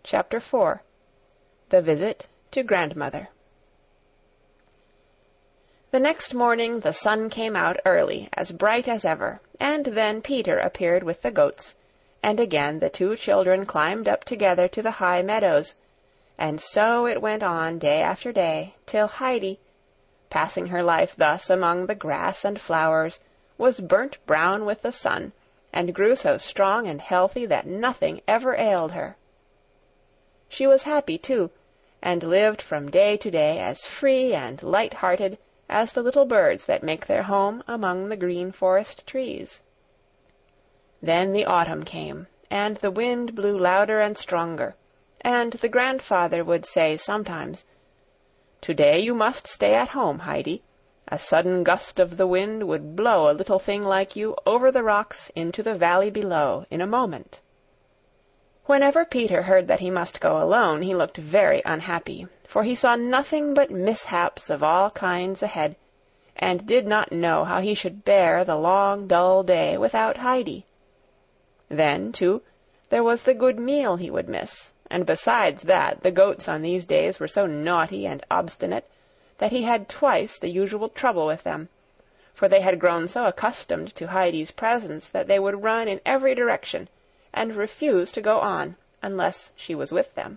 Chapter 4. The Visit to Grandmother. The next morning the sun came out early, as bright as ever, and then Peter appeared with the goats, and again the two children climbed up together to the high meadows, and so it went on day after day, till Heidi, passing her life thus among the grass and flowers, was burnt brown with the sun, and grew so strong and healthy that nothing ever ailed her. She was happy, too, and lived from day to day as free and light-hearted as the little birds that make their home among the green forest trees. Then the autumn came, and the wind blew louder and stronger, and the grandfather would say sometimes, "Today you must stay at home, Heidi. A sudden gust of the wind would blow a little thing like you over the rocks into the valley below in a moment." Whenever Peter heard that he must go alone, he looked very unhappy, for he saw nothing but mishaps of all kinds ahead, and did not know how he should bear the long, dull day without Heidi. Then, too, there was the good meal he would miss, and besides that, the goats on these days were so naughty and obstinate that he had twice the usual trouble with them, for they had grown so accustomed to Heidi's presence that they would run in every direction, and refuse to go on unless she was with them.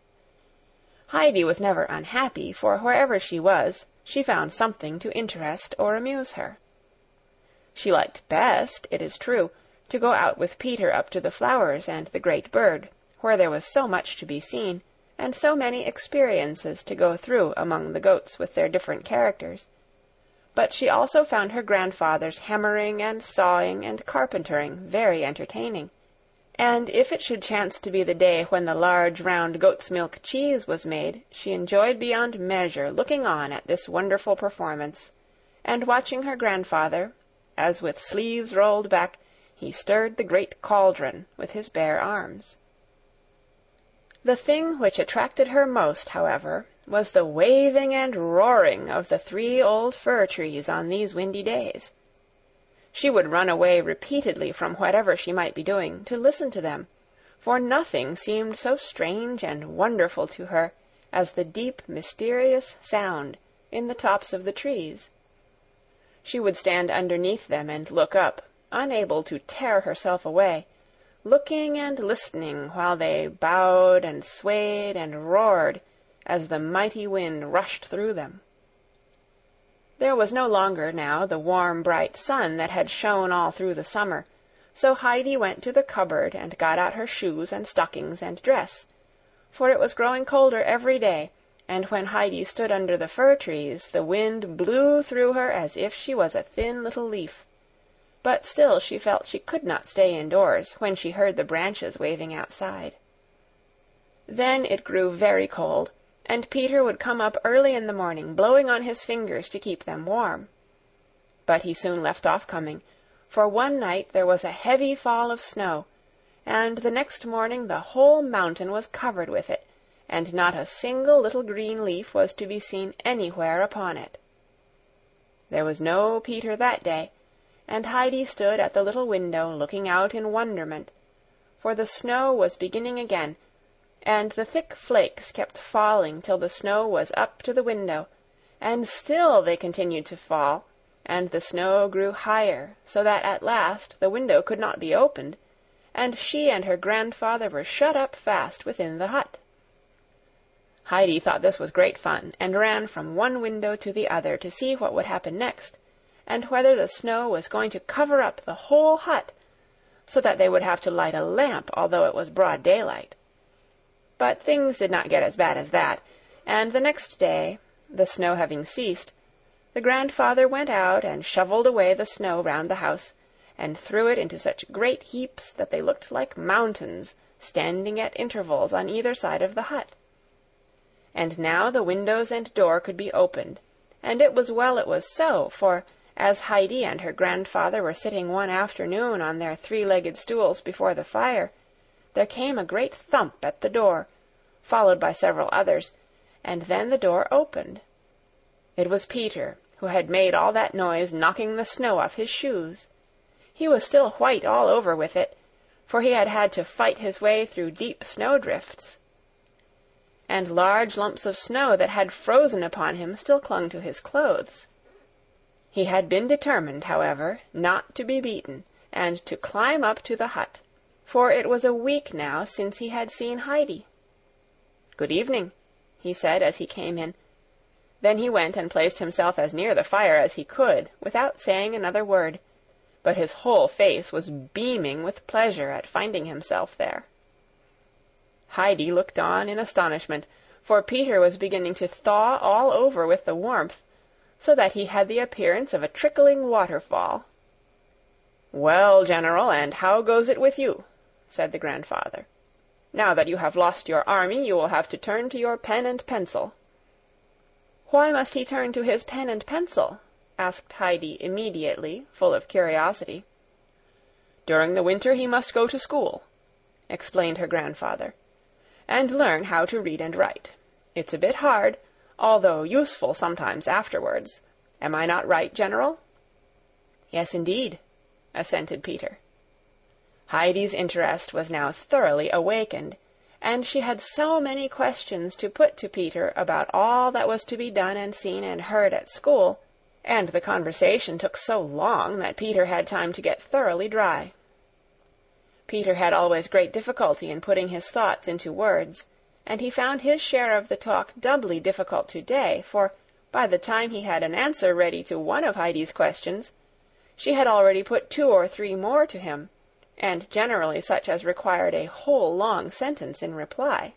Heidi was never unhappy, for wherever she was, she found something to interest or amuse her. She liked best, it is true, to go out with Peter up to the flowers and the great bird, where there was so much to be seen, and so many experiences to go through among the goats with their different characters. But she also found her grandfather's hammering and sawing and carpentering very entertaining, and if it should chance to be the day when the large round goat's milk cheese was made, she enjoyed beyond measure looking on at this wonderful performance, and watching her grandfather, as with sleeves rolled back he stirred the great cauldron with his bare arms. The thing which attracted her most, however, was the waving and roaring of the 3 old fir trees on these windy days. She would run away repeatedly from whatever she might be doing to listen to them, for nothing seemed so strange and wonderful to her as the deep, mysterious sound in the tops of the trees. She would stand underneath them and look up, unable to tear herself away, looking and listening while they bowed and swayed and roared as the mighty wind rushed through them. There was no longer now the warm, bright sun that had shone all through the summer, so Heidi went to the cupboard and got out her shoes and stockings and dress, for it was growing colder every day, and when Heidi stood under the fir trees the wind blew through her as if she was a thin little leaf, but still she felt she could not stay indoors when she heard the branches waving outside. Then it grew very cold, and Peter would come up early in the morning, blowing on his fingers to keep them warm. But he soon left off coming, for one night there was a heavy fall of snow, and the next morning the whole mountain was covered with it, and not a single little green leaf was to be seen anywhere upon it. There was no Peter that day, and Heidi stood at the little window looking out in wonderment, for the snow was beginning again, and the thick flakes kept falling till the snow was up to the window, and still they continued to fall, and the snow grew higher, so that at last the window could not be opened, and she and her grandfather were shut up fast within the hut. Heidi thought this was great fun, and ran from one window to the other to see what would happen next, and whether the snow was going to cover up the whole hut, so that they would have to light a lamp although it was broad daylight. But things did not get as bad as that, and the next day, the snow having ceased, the grandfather went out and shoveled away the snow round the house, and threw it into such great heaps that they looked like mountains standing at intervals on either side of the hut. And now the windows and door could be opened, and it was well it was so, for as Heidi and her grandfather were sitting one afternoon on their 3-legged stools before the fire, there came a great thump at the door, followed by several others, and then the door opened. It was Peter, who had made all that noise knocking the snow off his shoes. He was still white all over with it, for he had had to fight his way through deep snowdrifts, and large lumps of snow that had frozen upon him still clung to his clothes. He had been determined, however, not to be beaten, and to climb up to the hut, for it was a week now since he had seen Heidi. "Good evening," he said as he came in. Then he went and placed himself as near the fire as he could, without saying another word, but his whole face was beaming with pleasure at finding himself there. Heidi looked on in astonishment, for Peter was beginning to thaw all over with the warmth, so that he had the appearance of a trickling waterfall. "Well, General, and how goes it with you?" said the grandfather. "Now that you have lost your army, you will have to turn to your pen and pencil." "Why must he turn to his pen and pencil?" asked Heidi immediately, full of curiosity. "During the winter he must go to school," explained her grandfather, "and learn how to read and write. It's a bit hard, although useful sometimes afterwards. Am I not right, General?" "Yes, indeed," assented Peter. Heidi's interest was now thoroughly awakened, and she had so many questions to put to Peter about all that was to be done and seen and heard at school, and the conversation took so long that Peter had time to get thoroughly dry. Peter had always great difficulty in putting his thoughts into words, and he found his share of the talk doubly difficult today, for by the time he had an answer ready to one of Heidi's questions, she had already put 2 or 3 more to him, and generally such as required a whole long sentence in reply.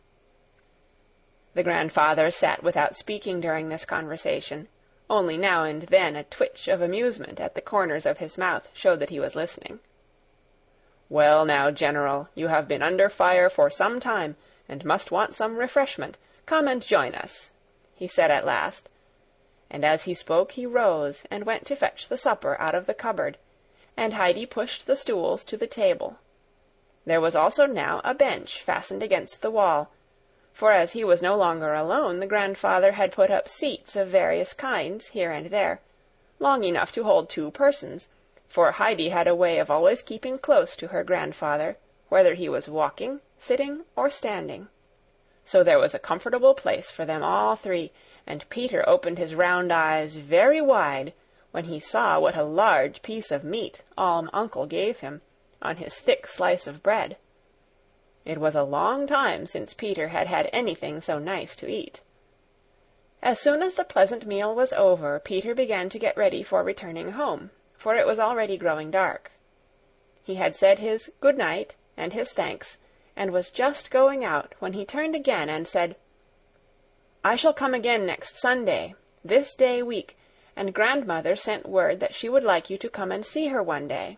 The grandfather sat without speaking during this conversation, only now and then a twitch of amusement at the corners of his mouth showed that he was listening. "Well now, General, you have been under fire for some time, and must want some refreshment. Come and join us," he said at last, and as he spoke he rose and went to fetch the supper out of the cupboard, and Heidi pushed the stools to the table. There was also now a bench fastened against the wall, for as he was no longer alone, the grandfather had put up seats of various kinds here and there, long enough to hold 2 persons, for Heidi had a way of always keeping close to her grandfather, whether he was walking, sitting, or standing. So there was a comfortable place for them all 3, and Peter opened his round eyes very wide when he saw what a large piece of meat Uncle gave him, on his thick slice of bread. It was a long time since Peter had had anything so nice to eat. As soon as the pleasant meal was over, Peter began to get ready for returning home, for it was already growing dark. He had said his good night and his thanks, and was just going out when he turned again and said, "I shall come again next Sunday, this day week, and grandmother sent word that she would like you to come and see her one day."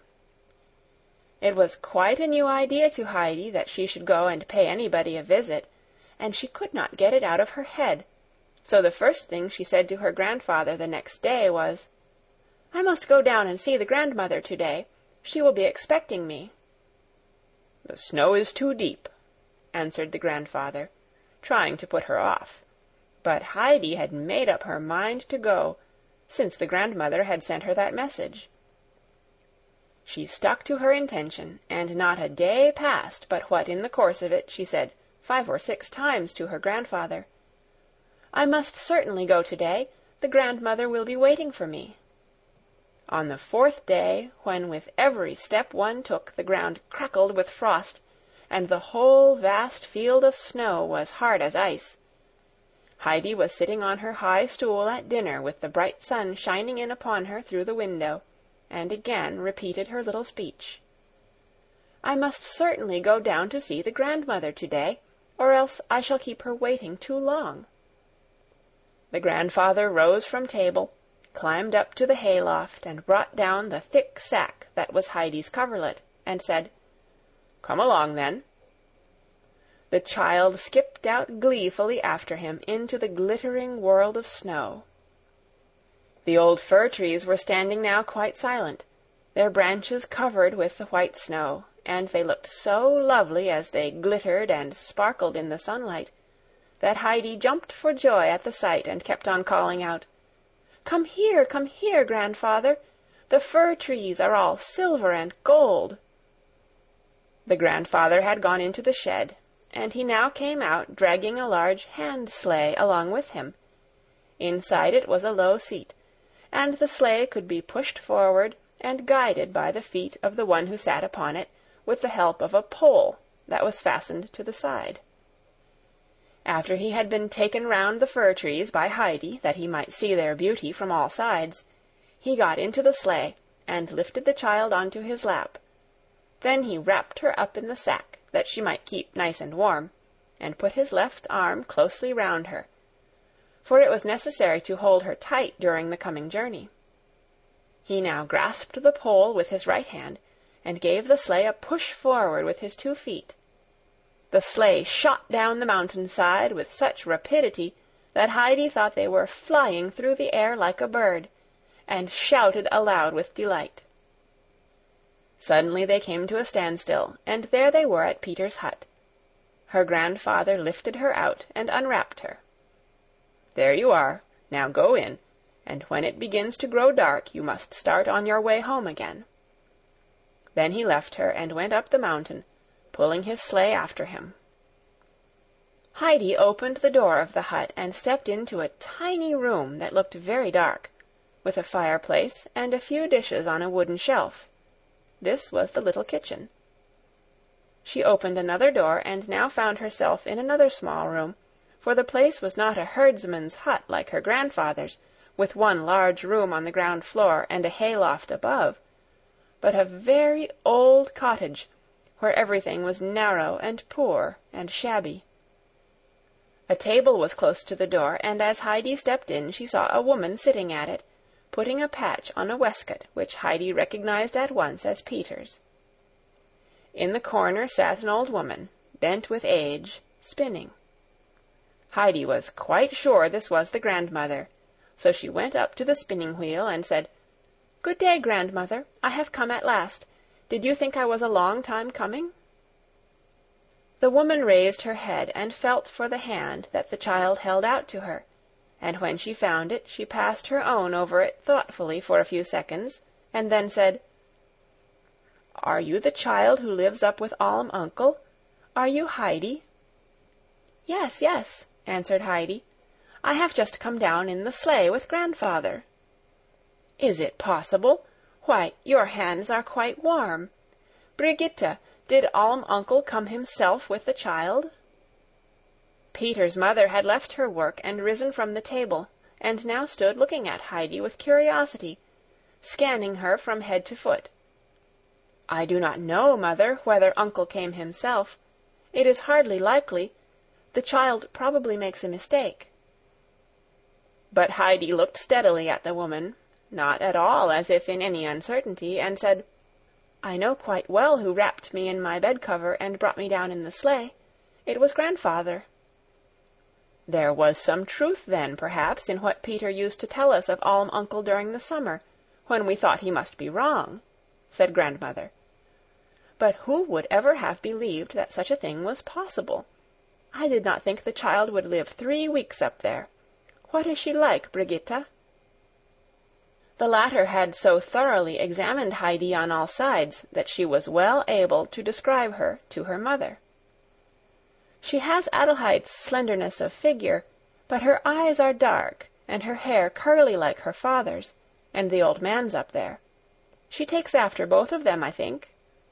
It was quite a new idea to Heidi that she should go and pay anybody a visit, and she could not get it out of her head, so the first thing she said to her grandfather the next day was, "I must go down and see the grandmother today. She will be expecting me." "The snow is too deep," answered the grandfather, trying to put her off. But Heidi had made up her mind to go, since the grandmother had sent her that message. She stuck to her intention, and not a day passed but what in the course of it she said 5 or 6 times to her grandfather, "I must certainly go today. The grandmother will be waiting for me." On the 4th day, when with every step one took the ground crackled with frost, and the whole vast field of snow was hard as ice, Heidi was sitting on her high stool at dinner with the bright sun shining in upon her through the window, and again repeated her little speech. "I must certainly go down to see the grandmother today, or else I shall keep her waiting too long." The grandfather rose from table, climbed up to the hayloft, and brought down the thick sack that was Heidi's coverlet, and said, "Come along, then." The child skipped out gleefully after him into the glittering world of snow. The old fir trees were standing now quite silent, their branches covered with the white snow, and they looked so lovely as they glittered and sparkled in the sunlight, that Heidi jumped for joy at the sight and kept on calling out, come here, grandfather! The fir trees are all silver and gold." The grandfather had gone into the shed, and he now came out dragging a large hand-sleigh along with him. Inside it was a low seat, and the sleigh could be pushed forward and guided by the feet of the one who sat upon it, with the help of a pole that was fastened to the side. After he had been taken round the fir-trees by Heidi, that he might see their beauty from all sides, he got into the sleigh, and lifted the child onto his lap. Then he wrapped her up in the sack, that she might keep nice and warm, and put his left arm closely round her, for it was necessary to hold her tight during the coming journey. He now grasped the pole with his right hand, and gave the sleigh a push forward with his 2 feet. The sleigh shot down the mountain-side with such rapidity that Heidi thought they were flying through the air like a bird, and shouted aloud with delight. Suddenly they came to a standstill, and there they were at Peter's hut. Her grandfather lifted her out and unwrapped her. "There you are. Now go in, and when it begins to grow dark you must start on your way home again." Then he left her and went up the mountain, pulling his sleigh after him. Heidi opened the door of the hut and stepped into a tiny room that looked very dark, with a fireplace and a few dishes on a wooden shelf. This was the little kitchen. She opened another door and now found herself in another small room, for the place was not a herdsman's hut like her grandfather's, with one large room on the ground floor and a hayloft above, but a very old cottage, where everything was narrow and poor and shabby. A table was close to the door, and as Heidi stepped in she saw a woman sitting at it, putting a patch on a waistcoat which Heidi recognized at once as Peter's. In the corner sat an old woman, bent with age, spinning. Heidi was quite sure this was the grandmother, so she went up to the spinning-wheel and said, "Good day, grandmother. I have come at last. Did you think I was a long time coming?" The woman raised her head and felt for the hand that the child held out to her, and when she found it she passed her own over it thoughtfully for a few seconds, and then said, "Are you the child who lives up with Alm uncle? Are you Heidi?" "Yes, yes," answered Heidi. "I have just come down in the sleigh with grandfather." "Is it possible? Why, your hands are quite warm. Brigitte, did Alm uncle come himself with the child?" Peter's mother had left her work and risen from the table, and now stood looking at Heidi with curiosity, scanning her from head to foot. "I do not know, mother, whether uncle came himself. It is hardly likely. The child probably makes a mistake." But Heidi looked steadily at the woman, not at all as if in any uncertainty, and said, "I know quite well who wrapped me in my bed-cover and brought me down in the sleigh. It was grandfather." There was some truth then, perhaps, in what Peter used to tell us of Alm uncle during the summer, when we thought he must be wrong, said grandmother. But who would ever have believed that such a thing was possible? I did not think the child would live 3 weeks up there. What is she like, Brigitte? The latter had so thoroughly examined Heidi on all sides that she was well able to describe her to her mother. She has Adelheide's slenderness of figure, but her eyes are dark, and her hair curly like her father's, and the old man's up there. She takes after both of them, I think."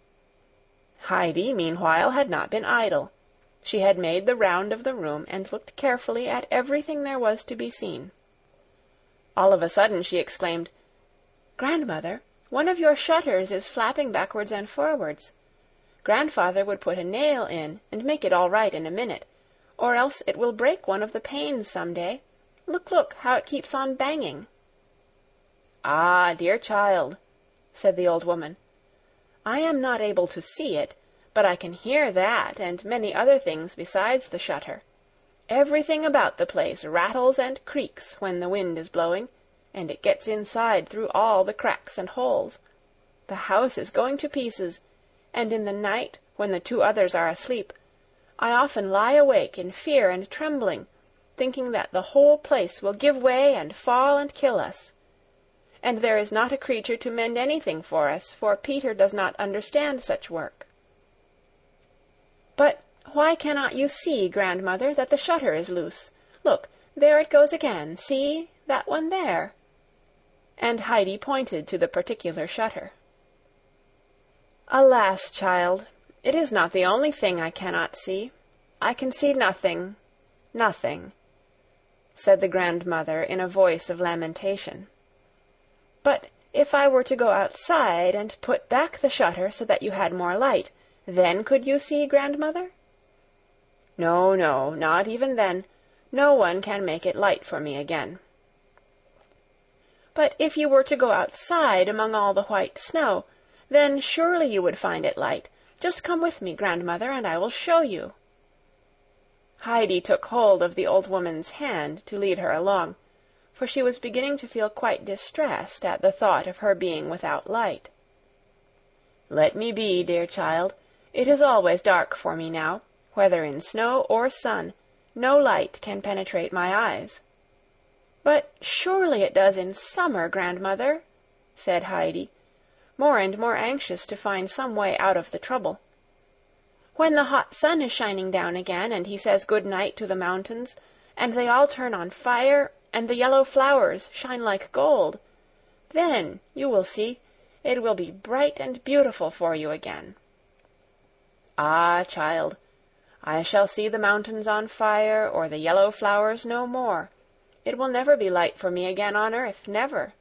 Heidi, meanwhile, had not been idle. She had made the round of the room and looked carefully at everything there was to be seen. All of a sudden she exclaimed, "Grandmother, one of your shutters is flapping backwards and forwards. Grandfather would put a nail in and make it all right in a minute, or else it will break one of the panes some day. Look, look, how it keeps on banging." "Ah, dear child," said the old woman, "I am not able to see it, but I can hear that and many other things besides the shutter. Everything about the place rattles and creaks when the wind is blowing, and it gets inside through all the cracks and holes. The house is going to pieces, and in the night, when the 2 others are asleep, I often lie awake in fear and trembling, thinking that the whole place will give way and fall and kill us. And there is not a creature to mend anything for us, for Peter does not understand such work." "But Why cannot you see, grandmother, that the shutter is loose? Look, there it goes again. See, that one there." And Heidi pointed to the particular shutter. "Alas, child, it is not the only thing I cannot see. I can see nothing, nothing," said the grandmother in a voice of lamentation. "But if I were to go outside and put back the shutter so that you had more light, then could you see, grandmother?" "No, no, not even then. No one can make it light for me again." "But if you were to go outside among all the white snow, then surely you would find it light. Just come with me, grandmother, and I will show you." Heidi took hold of the old woman's hand to lead her along, for she was beginning to feel quite distressed at the thought of her being without light. "Let me be, dear child. It is always dark for me now. Whether in snow or sun, no light can penetrate my eyes." "But surely it does in summer, grandmother," said Heidi, more and more anxious to find some way out of the trouble. "When the hot sun is shining down again, and he says good night to the mountains, and they all turn on fire, and the yellow flowers shine like gold, then, you will see, it will be bright and beautiful for you again." "Ah, child, I shall see the mountains on fire or the yellow flowers no more. It will never be light for me again on earth, never."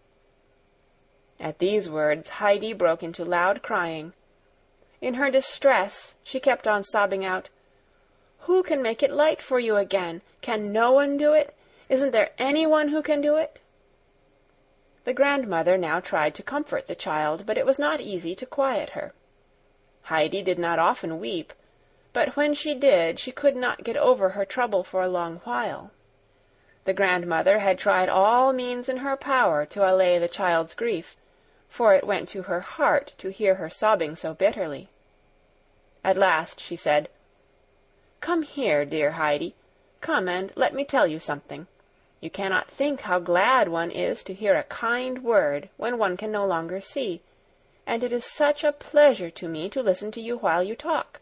At these words Heidi broke into loud crying. In her distress she kept on sobbing out, "Who can make it light for you again? Can no one do it? Isn't there anyone who can do it?" The grandmother now tried to comfort the child, but it was not easy to quiet her. Heidi did not often weep, but when she did she could not get over her trouble for a long while. The grandmother had tried all means in her power to allay the child's grief, for it went to her heart to hear her sobbing so bitterly. At last she said, "Come here, dear Heidi. Come and let me tell you something. You cannot think how glad one is to hear a kind word when one can no longer see, and it is such a pleasure to me to listen to you while you talk.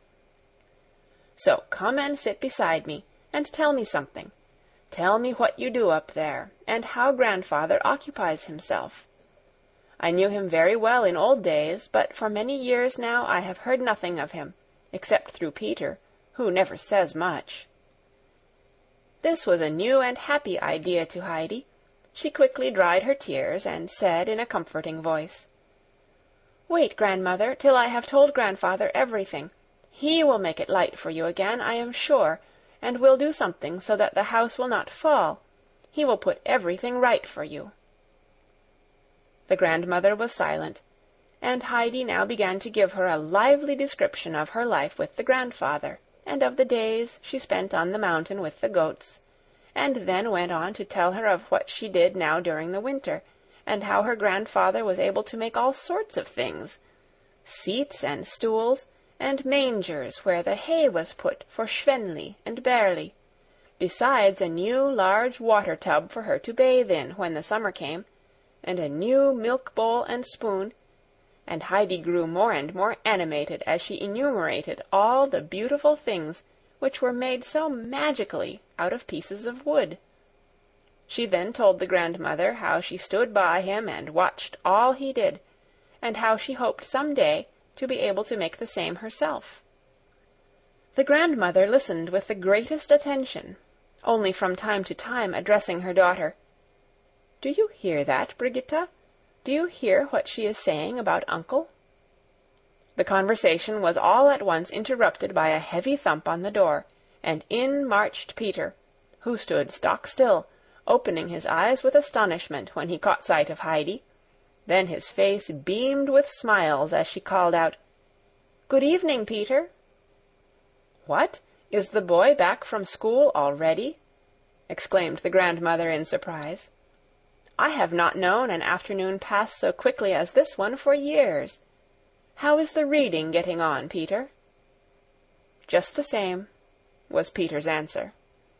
So come and sit beside me, and tell me something. Tell me what you do up there, and how grandfather occupies himself. I knew him very well in old days, but for many years now I have heard nothing of him, except through Peter, who never says much." This was a new and happy idea to Heidi. She quickly dried her tears, and said in a comforting voice, "Wait, grandmother, till I have told grandfather everything. He will make it light for you again, I am sure, and will do something so that the house will not fall. He will put everything right for you." The grandmother was silent, and Heidi now began to give her a lively description of her life with the grandfather, and of the days she spent on the mountain with the goats, and then went on to tell her of what she did now during the winter, and how her grandfather was able to make all sorts of things, seats and stools, and mangers where the hay was put for Schwenli and Berli, besides a new large water tub for her to bathe in when the summer came, and a new milk bowl and spoon, and Heidi grew more and more animated as she enumerated all the beautiful things which were made so magically out of pieces of wood. She then told the grandmother how she stood by him and watched all he did, and how she hoped some day to be able to make the same herself. The grandmother listened with the greatest attention, only from time to time addressing her daughter, "Do you hear that, Brigitta? Do you hear what she is saying about uncle?" The conversation was all at once interrupted by a heavy thump on the door, and in marched Peter, who stood stock still, opening his eyes with astonishment when he caught sight of Heidi. Then his face beamed with smiles as she called out, "Good evening, Peter." "What? Is the boy back from school already?" exclaimed the grandmother in surprise. "I have not known an afternoon pass so quickly as this one for years. How is the reading getting on, Peter?" "Just the same," was Peter's answer.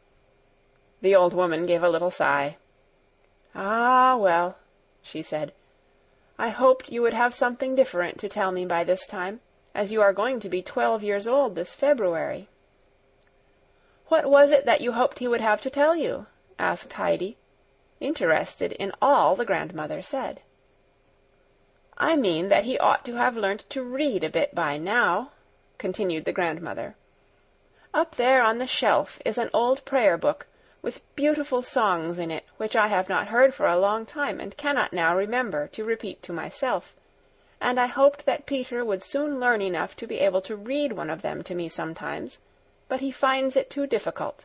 The old woman gave a little sigh. "Ah, well," she said, "I hoped you would have something different to tell me by this time, as you are going to be 12 years old this February." "What was it that you hoped he would have to tell you?" asked Heidi, interested in all the grandmother said. "I mean that he ought to have learnt to read a bit by now," continued the grandmother. "Up there on the shelf is an old prayer book, with beautiful songs in it which I have not heard for a long time, and cannot now remember to repeat to myself, and I hoped that Peter would soon learn enough to be able to read one of them to me sometimes, but he finds it too difficult."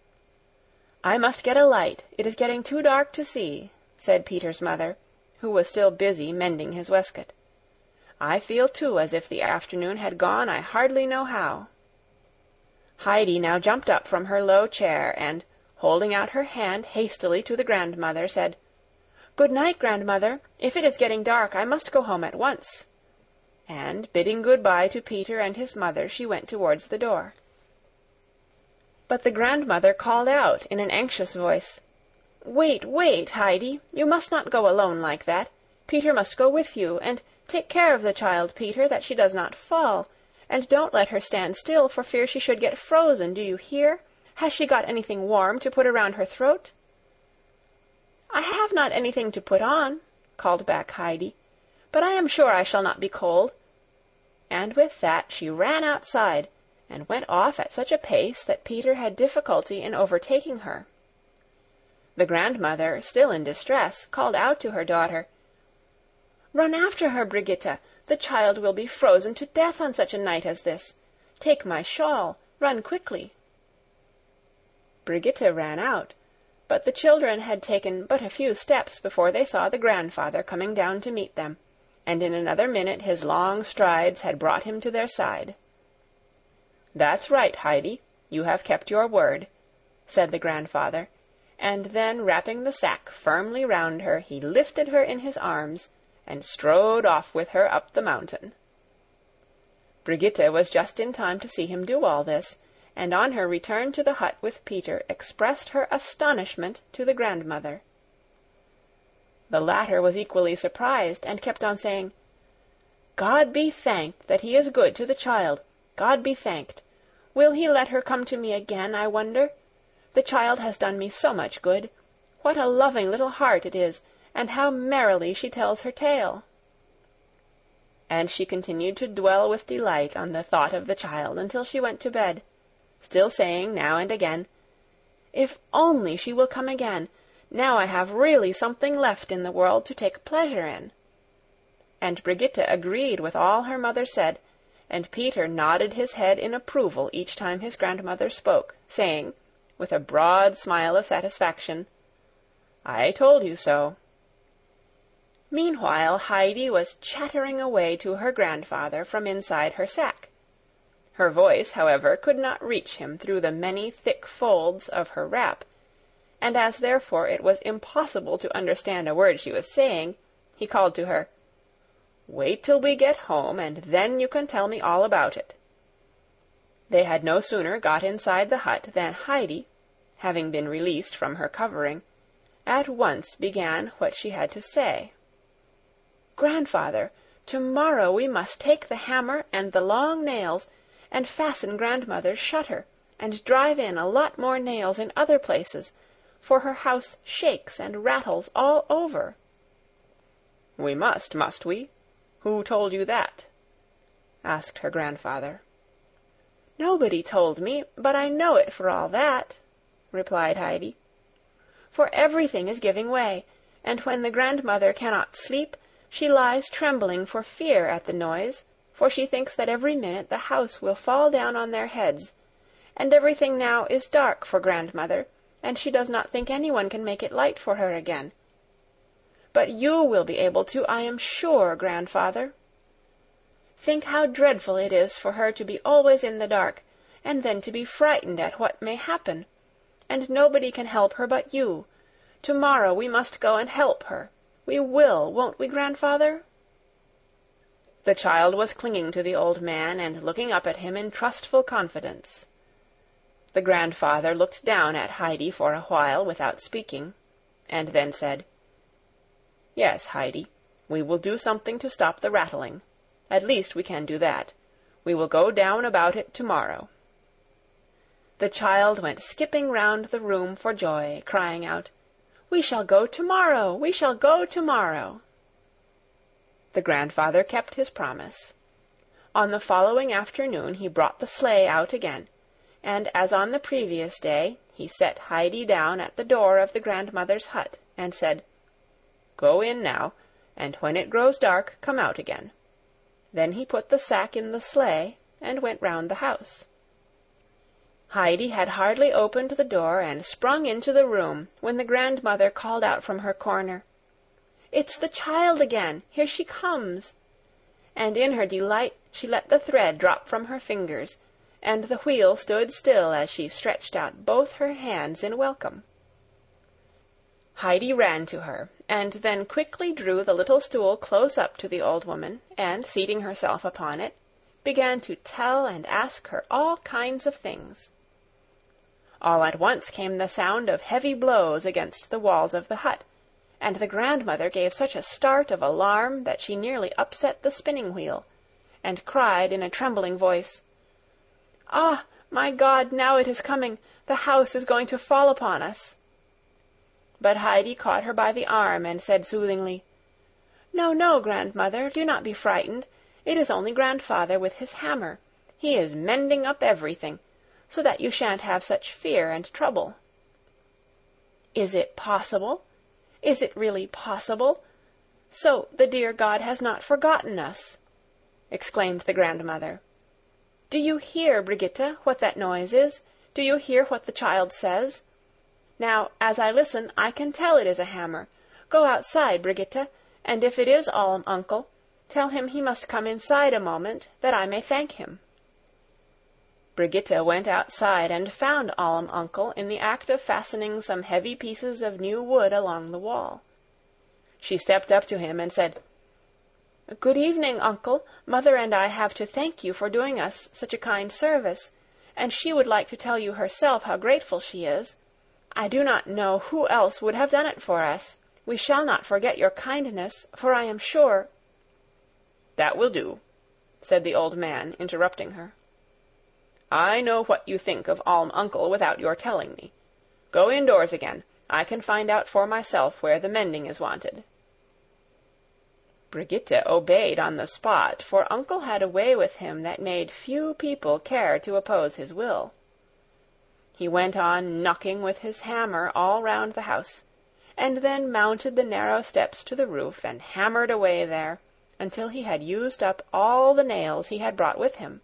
"I must get a light, it is getting too dark to see," said Peter's mother, who was still busy mending his waistcoat. "I feel too as if the afternoon had gone I hardly know how." Heidi now jumped up from her low chair, and, holding out her hand hastily to the grandmother, said, "Good night, grandmother. If it is getting dark, I must go home at once." And, bidding good-bye to Peter and his mother, she went towards the door. But the grandmother called out in an anxious voice, "Wait, wait, Heidi. You must not go alone like that. Peter must go with you, and take care of the child, Peter, that she does not fall. And don't let her stand still for fear she should get frozen, do you hear? Has she got anything warm to put around her throat?" "I have not anything to put on," called back Heidi, "but I am sure I shall not be cold." And with that she ran outside, and went off at such a pace that Peter had difficulty in overtaking her. The grandmother, still in distress, called out to her daughter, "Run after her, Brigitta. The child will be frozen to death on such a night as this. Take my shawl. Run quickly." Brigitta ran out, but the children had taken but a few steps before they saw the grandfather coming down to meet them, and in another minute his long strides had brought him to their side. "That's right, Heidi, you have kept your word," said the grandfather, and then, wrapping the sack firmly round her, he lifted her in his arms and strode off with her up the mountain. Brigitta was just in time to see him do all this, and on her return to the hut with Peter expressed her astonishment to the grandmother. The latter was equally surprised, and kept on saying, "God be thanked that he is good to the child. God be thanked. Will he let her come to me again, I wonder? The child has done me so much good. What a loving little heart it is, and how merrily she tells her tale." And she continued to dwell with delight on the thought of the child until she went to bed, still saying now and again, "If only she will come again, now I have really something left in the world to take pleasure in." And Brigitta agreed with all her mother said, and Peter nodded his head in approval each time his grandmother spoke, saying, with a broad smile of satisfaction, "I told you so." Meanwhile Heidi was chattering away to her grandfather from inside her sack. Her voice, however, could not reach him through the many thick folds of her wrap, and as therefore it was impossible to understand a word she was saying, he called to her, "Wait till we get home, and then you can tell me all about it." They had no sooner got inside the hut than Heidi, having been released from her covering, at once began what she had to say. "Grandfather, tomorrow we must take the hammer and the long nails and fasten grandmother's shutter, and drive in a lot more nails in other places, for her house shakes and rattles all over." "We must we? Who told you that?" asked her grandfather. "Nobody told me, but I know it for all that," replied Heidi. "For everything is giving way, and when the grandmother cannot sleep, she lies trembling for fear at the noise, for she thinks that every minute the house will fall down on their heads, and everything now is dark for grandmother, and she does not think anyone can make it light for her again. But you will be able to, I am sure, grandfather. Think how dreadful it is for her to be always in the dark, and then to be frightened at what may happen. And nobody can help her but you. Tomorrow we must go and help her. We will, won't we, grandfather?" The child was clinging to the old man and looking up at him in trustful confidence. The grandfather looked down at Heidi for a while without speaking, and then said, "Yes, Heidi, we will do something to stop the rattling. At least we can do that. We will go down about it tomorrow." The child went skipping round the room for joy, crying out, "We shall go tomorrow! We shall go tomorrow!" The grandfather kept his promise. On the following afternoon he brought the sleigh out again, and as on the previous day, he set Heidi down at the door of the grandmother's hut, and said, "Go in now, and when it grows dark, come out again." Then he put the sack in the sleigh, and went round the house. Heidi had hardly opened the door and sprung into the room when the grandmother called out from her corner, "It's the child again! Here she comes!" And in her delight she let the thread drop from her fingers, and the wheel stood still as she stretched out both her hands in welcome. Heidi ran to her, and then quickly drew the little stool close up to the old woman, and, seating herself upon it, began to tell and ask her all kinds of things. All at once came the sound of heavy blows against the walls of the hut, and the grandmother gave such a start of alarm that she nearly upset the spinning-wheel, and cried in a trembling voice, "Ah, my God, now it is coming! The house is going to fall upon us!" But Heidi caught her by the arm and said soothingly, "No, no, grandmother, do not be frightened. It is only grandfather with his hammer. He is mending up everything, so that you shan't have such fear and trouble." "Is it possible? Is it really possible? So the dear God has not forgotten us!" exclaimed the grandmother. "Do you hear, Brigitte, what that noise is? Do you hear what the child says? Now, as I listen, I can tell it is a hammer. Go outside, Brigitte, and if it is Alm uncle, tell him he must come inside a moment, that I may thank him." Brigitte went outside and found Alm uncle in the act of fastening some heavy pieces of new wood along the wall. She stepped up to him and said, "Good evening, uncle. Mother and I have to thank you for doing us such a kind service, and she would like to tell you herself how grateful she is. I do not know who else would have done it for us. We shall not forget your kindness, for I am sure—" "That will do," said the old man, interrupting her. "I know what you think of Alm uncle without your telling me. Go indoors again. I can find out for myself where the mending is wanted." Brigitte obeyed on the spot, for uncle had a way with him that made few people care to oppose his will. He went on knocking with his hammer all round the house, and then mounted the narrow steps to the roof and hammered away there until he had used up all the nails he had brought with him.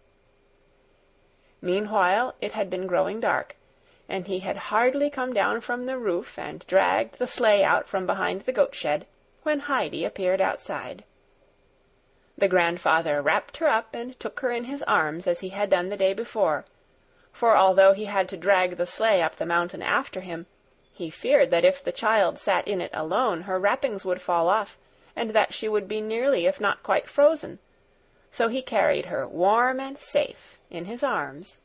Meanwhile it had been growing dark, and he had hardly come down from the roof and dragged the sleigh out from behind the goat-shed, when Heidi appeared outside. The grandfather wrapped her up and took her in his arms as he had done the day before, for although he had to drag the sleigh up the mountain after him, he feared that if the child sat in it alone her wrappings would fall off, and that she would be nearly if not quite frozen. So he carried her warm and safe in his arms.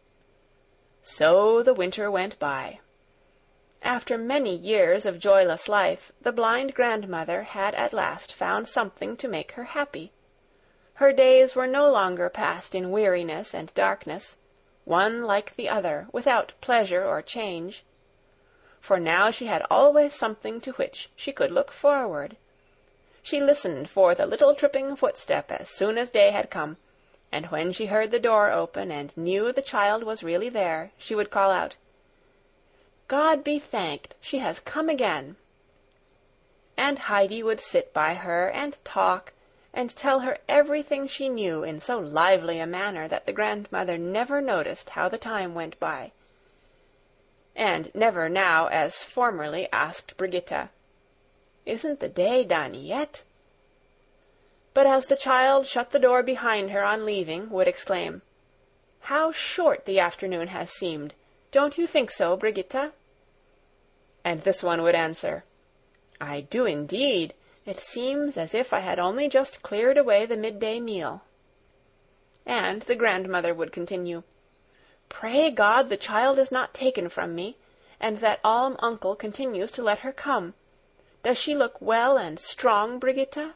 So the winter went by. After many years of joyless life, the blind grandmother had at last found something to make her happy. Her days were no longer passed in weariness and darkness, one like the other, without pleasure or change. For now she had always something to which she could look forward. She listened for the little tripping footstep as soon as day had come, and when she heard the door open and knew the child was really there, she would call out, "God be thanked, she has come again." And Heidi would sit by her and talk, and tell her everything she knew in so lively a manner that the grandmother never noticed how the time went by, and never now as formerly asked Brigitte, "Isn't the day done yet?" But as the child shut the door behind her on leaving, would exclaim, "How short the afternoon has seemed! Don't you think so, Brigitte?" And this one would answer, "I do indeed. It seems as if I had only just cleared away the midday meal." And the grandmother would continue, "Pray God the child is not taken from me, and that Alm uncle continues to let her come. Does she look well and strong, Brigitte?"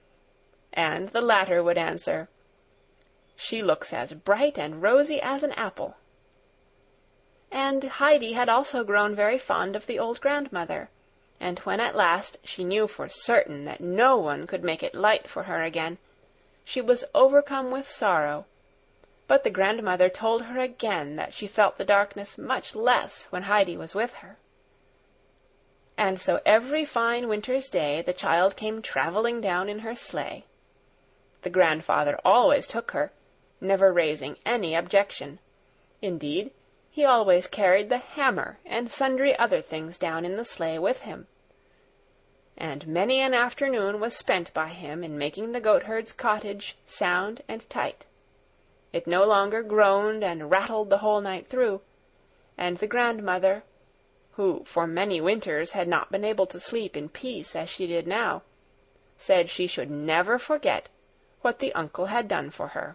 And the latter would answer, "She looks as bright and rosy as an apple." And Heidi had also grown very fond of the old grandmother, and when at last she knew for certain that no one could make it light for her again, she was overcome with sorrow. But the grandmother told her again that she felt the darkness much less when Heidi was with her. And so every fine winter's day the child came traveling down in her sleigh. The grandfather always took her, never raising any objection. Indeed, he always carried the hammer and sundry other things down in the sleigh with him. And many an afternoon was spent by him in making the goatherd's cottage sound and tight. It no longer groaned and rattled the whole night through, and the grandmother, who for many winters had not been able to sleep in peace as she did now, said she should never forget what the uncle had done for her.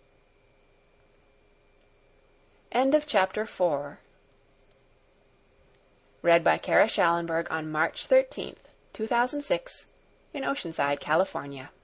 End of Chapter 4. Read by Kara Schallenberg on March 13th, 2006, in Oceanside, California.